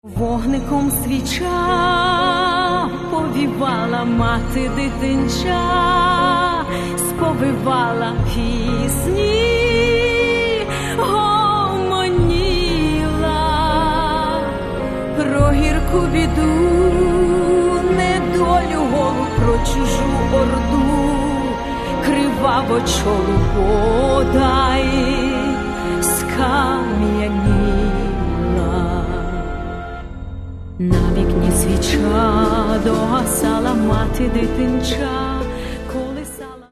Вогником свіча повівала мати дитинча, сповивала пісні, гомоніла про гірку біду, недолю голу, про чужу орду, криваво чолу бодай скам'яніла. На вікні свіча догасала мати дитинча.